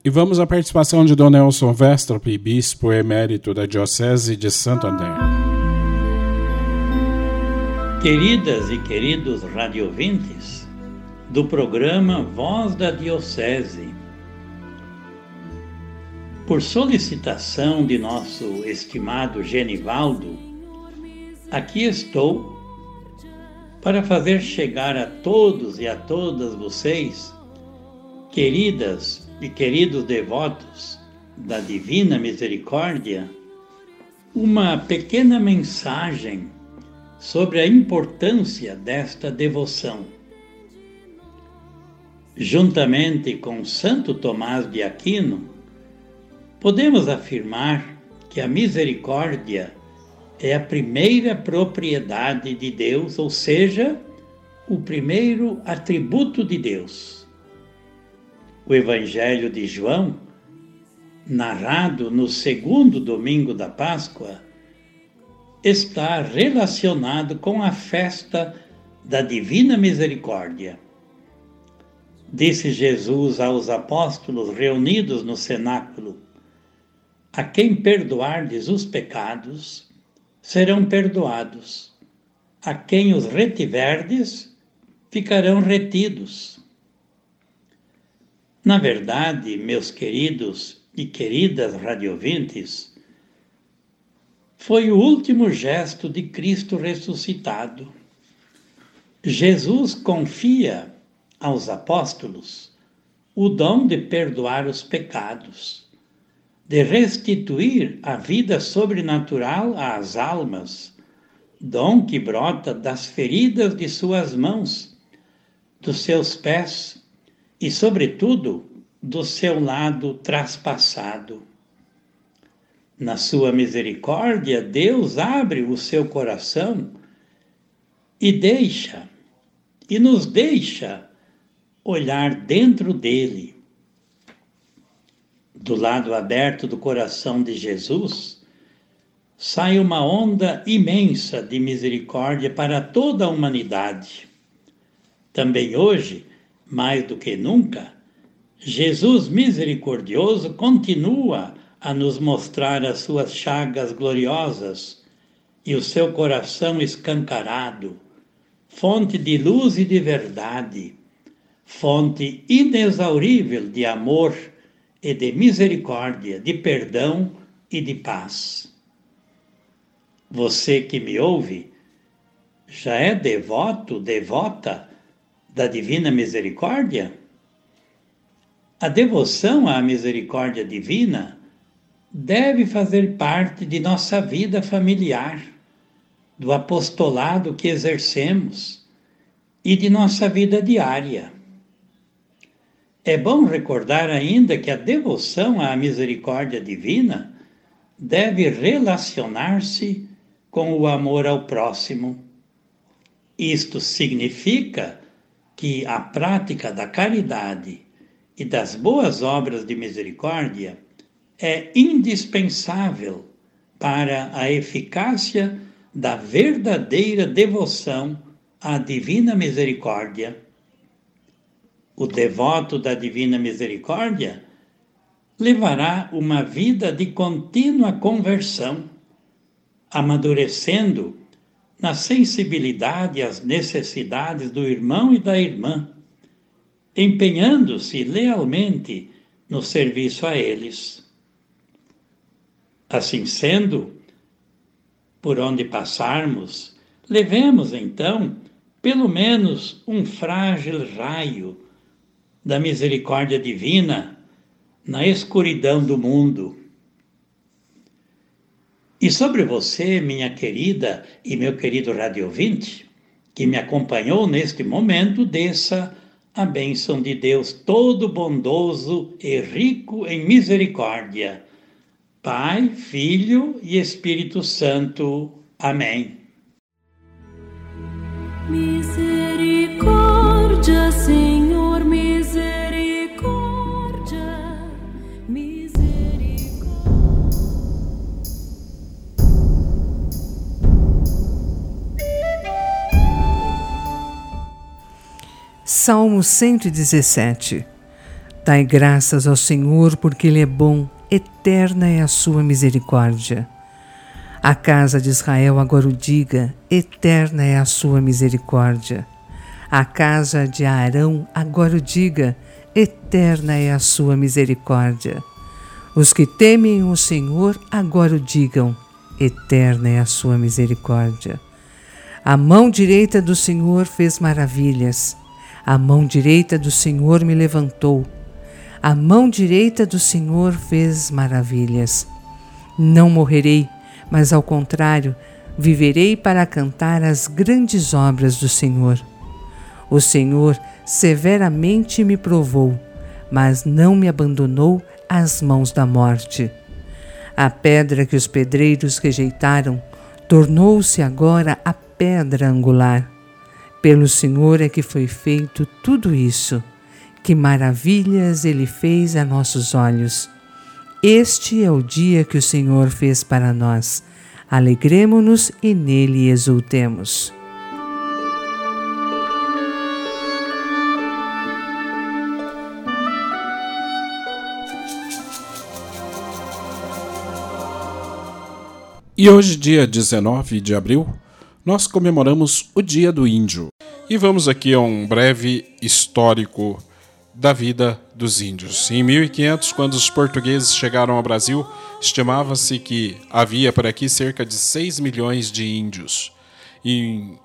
E vamos à participação de Dom Nelson Westrop, bispo emérito da Diocese de Santo André. Queridas e queridos radiovintes do programa Voz da Diocese, por solicitação de nosso estimado Genivaldo, aqui estou para fazer chegar a todos e a todas vocês, queridas e queridos devotos da Divina Misericórdia, uma pequena mensagem sobre a importância desta devoção. Juntamente com Santo Tomás de Aquino, podemos afirmar que a misericórdia é a primeira propriedade de Deus, ou seja, o primeiro atributo de Deus. O Evangelho de João, narrado no segundo domingo da Páscoa, está relacionado com a festa da Divina Misericórdia. Disse Jesus aos apóstolos reunidos no cenáculo: a quem perdoardes os pecados, serão perdoados. A quem os retiverdes, ficarão retidos. Na verdade, meus queridos e queridas radiovintes, foi o último gesto de Cristo ressuscitado. Jesus confia aos apóstolos o dom de perdoar os pecados, de restituir a vida sobrenatural às almas, dom que brota das feridas de suas mãos, dos seus pés e, sobretudo, do seu lado traspassado. Na sua misericórdia, Deus abre o seu coração e nos deixa olhar dentro dele. Do lado aberto do coração de Jesus, sai uma onda imensa de misericórdia para toda a humanidade. Também hoje, mais do que nunca, Jesus misericordioso continua a nos mostrar as suas chagas gloriosas e o seu coração escancarado, fonte de luz e de verdade, fonte inexaurível de amor e de misericórdia, de perdão e de paz. Você que me ouve já é devoto, devota da Divina Misericórdia? A devoção à misericórdia divina deve fazer parte de nossa vida familiar, do apostolado que exercemos e de nossa vida diária. É bom recordar ainda que a devoção à misericórdia divina deve relacionar-se com o amor ao próximo. Isto significa que a prática da caridade e das boas obras de misericórdia é indispensável para a eficácia da verdadeira devoção à Divina Misericórdia. O devoto da Divina Misericórdia levará uma vida de contínua conversão, amadurecendo na sensibilidade às necessidades do irmão e da irmã, empenhando-se lealmente no serviço a eles. Assim sendo, por onde passarmos, levemos então pelo menos um frágil raio da misericórdia divina na escuridão do mundo. E sobre você, minha querida e meu querido radiovinte, que me acompanhou neste momento, desça a bênção de Deus todo bondoso e rico em misericórdia. Pai, Filho e Espírito Santo. Amém. Misericórdia, Senhor, misericórdia, misericórdia. Salmo 117. Dai graças ao Senhor, porque Ele é bom, eterna é a sua misericórdia. A casa de Israel agora o diga, eterna é a sua misericórdia. A casa de Arão agora o diga, eterna é a sua misericórdia. Os que temem o Senhor agora o digam, eterna é a sua misericórdia. A mão direita do Senhor fez maravilhas. A mão direita do Senhor me levantou. A mão direita do Senhor fez maravilhas. Não morrerei, mas ao contrário, viverei para cantar as grandes obras do Senhor. O Senhor severamente me provou, mas não me abandonou às mãos da morte. A pedra que os pedreiros rejeitaram tornou-se agora a pedra angular. Pelo Senhor é que foi feito tudo isso. Que maravilhas Ele fez a nossos olhos. Este é o dia que o Senhor fez para nós. Alegremo-nos e nele exultemos. E hoje, dia 19 de abril, nós comemoramos o Dia do Índio. E vamos aqui a um breve histórico da vida dos índios. Em 1500, quando os portugueses chegaram ao Brasil, estimava-se que havia por aqui cerca de 6 milhões de índios. Em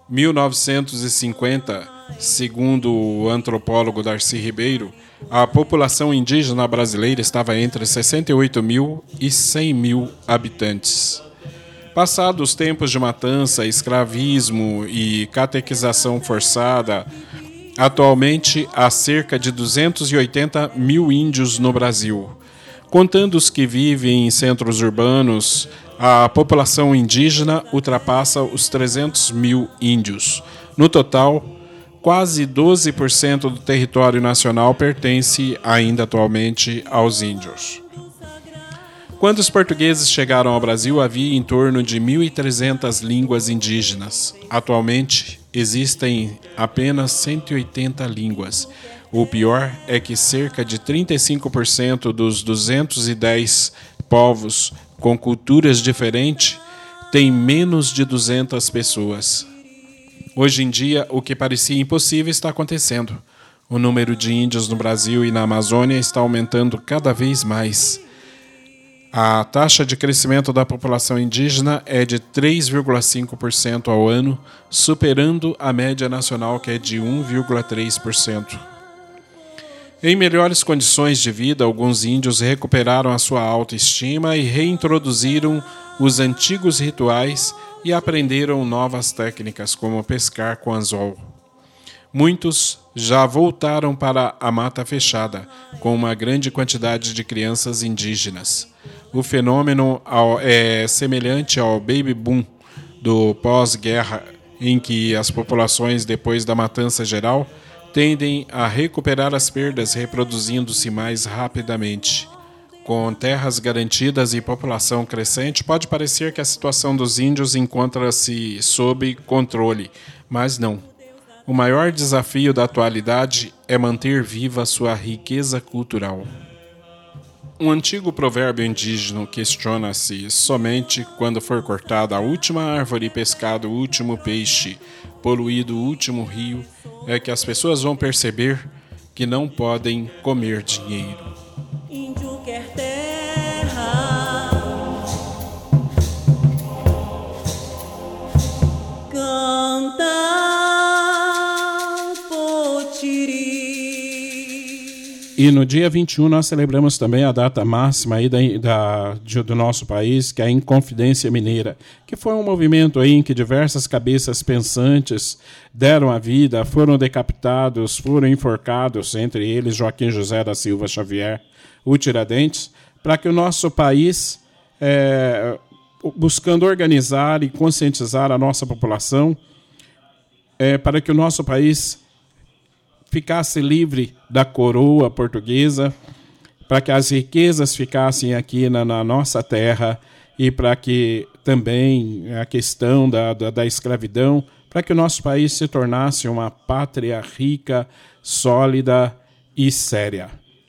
1950, segundo o antropólogo Darcy Ribeiro, a população indígena brasileira estava entre 68 mil e 100 mil habitantes. Passados os tempos de matança, escravismo e catequização forçada, atualmente há cerca de 280 mil índios no Brasil. Contando os que vivem em centros urbanos, a população indígena ultrapassa os 300 mil índios. No total, quase 12% do território nacional pertence ainda atualmente aos índios. Quando os portugueses chegaram ao Brasil, havia em torno de 1.300 línguas indígenas. Atualmente, existem apenas 180 línguas. O pior é que cerca de 35% dos 210 povos com culturas diferentes têm menos de 200 pessoas. Hoje em dia, o que parecia impossível está acontecendo. O número de índios no Brasil e na Amazônia está aumentando cada vez mais. A taxa de crescimento da população indígena é de 3,5% ao ano, superando a média nacional, que é de 1,3%. Em melhores condições de vida, alguns índios recuperaram a sua autoestima e reintroduziram os antigos rituais e aprenderam novas técnicas, como pescar com anzol. Muitos já voltaram para a mata fechada, com uma grande quantidade de crianças indígenas. O fenômeno é semelhante ao baby boom do pós-guerra, em que as populações, depois da matança geral, tendem a recuperar as perdas, reproduzindo-se mais rapidamente. Com terras garantidas e população crescente, pode parecer que a situação dos índios encontra-se sob controle, mas não. O maior desafio da atualidade é manter viva sua riqueza cultural. Um antigo provérbio indígena questiona-se: somente quando for cortada a última árvore e pescado o último peixe, poluído o último rio, é que as pessoas vão perceber que não podem comer dinheiro. Índio quer terra, canta potiri. E no dia 21 nós celebramos também a data máxima aí do nosso país, que é a Inconfidência Mineira, que foi um movimento aí em que diversas cabeças pensantes deram a vida, foram decapitados, foram enforcados, entre eles Joaquim José da Silva Xavier, o Tiradentes, para que o nosso país, buscando organizar e conscientizar a nossa população, para que o nosso país ficasse livre da coroa portuguesa, para que as riquezas ficassem aqui na nossa terra e para que também a questão da escravidão, para que o nosso país se tornasse uma pátria rica, sólida e séria.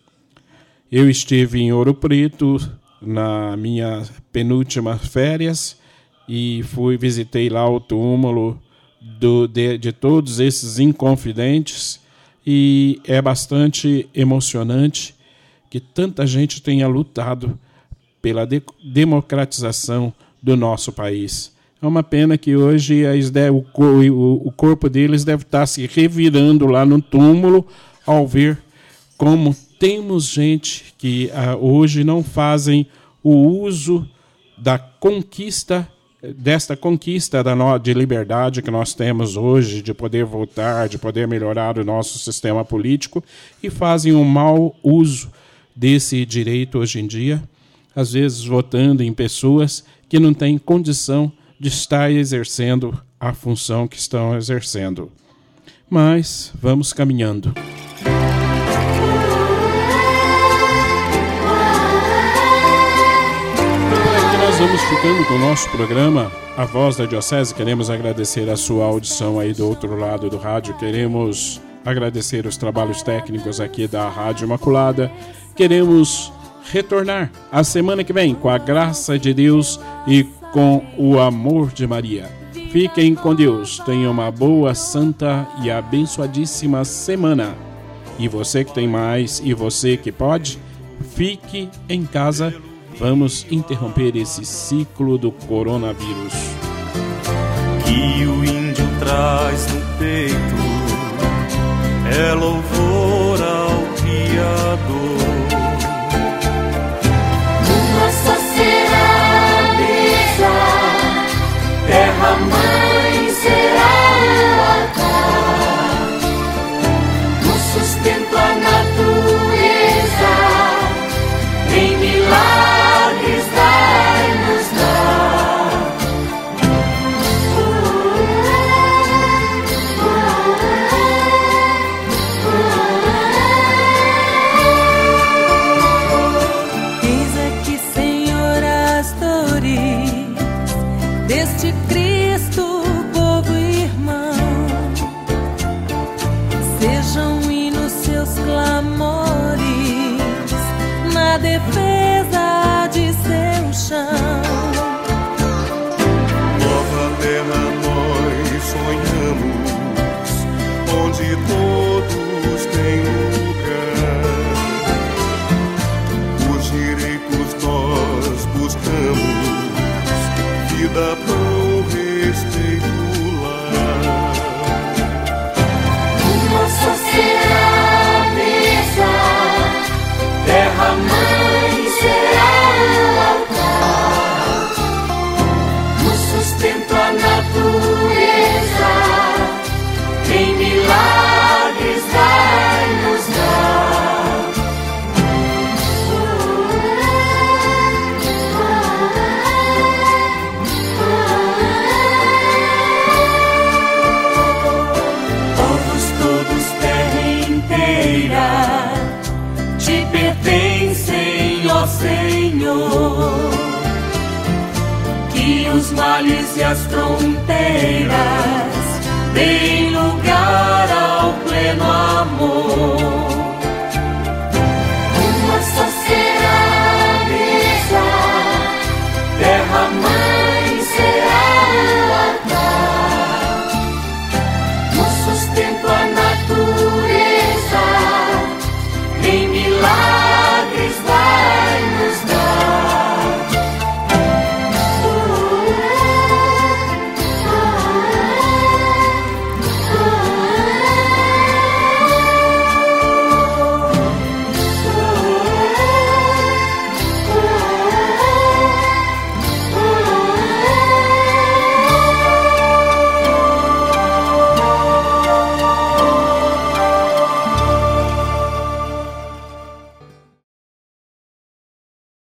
Eu estive em Ouro Preto na minha penúltima férias e visitei lá o túmulo de todos esses inconfidentes, e é bastante emocionante que tanta gente tenha lutado pela democratização do nosso país. É uma pena que hoje o corpo deles deve estar se revirando lá no túmulo ao ver como temos gente que hoje não fazem o uso desta conquista de liberdade que nós temos hoje, de poder votar, de poder melhorar o nosso sistema político, e fazem um mau uso desse direito hoje em dia, às vezes votando em pessoas que não têm condição de estar exercendo a função que estão exercendo. Mas vamos caminhando. Estamos ficando com o nosso programa A Voz da Diocese. Queremos agradecer a sua audição aí do outro lado do rádio. Queremos agradecer os trabalhos técnicos aqui da Rádio Imaculada. Queremos retornar a semana que vem com a graça de Deus e com o amor de Maria. Fiquem com Deus. Tenham uma boa, santa e abençoadíssima semana. E você que tem mais e você que pode, fique em casa. Vamos interromper esse ciclo do coronavírus. Que o índio traz no peito é louvor ao Criador. Uma só será a mesa, terra mãe será o altar. No sustento a natureza, em milagres defesa de seu chão. Nova terra nós sonhamos, onde todos têm lugar. Os direitos nós buscamos, vida, pão, respeito, lar. Uma só será a mesa, terra mãe será o altar. No sustento a natureza, em milagres vai-nos dar. Povos todos, terra inteira, te pertencem, ó Senhor. Que os males e as fronteiras deem lugar ao pleno amor.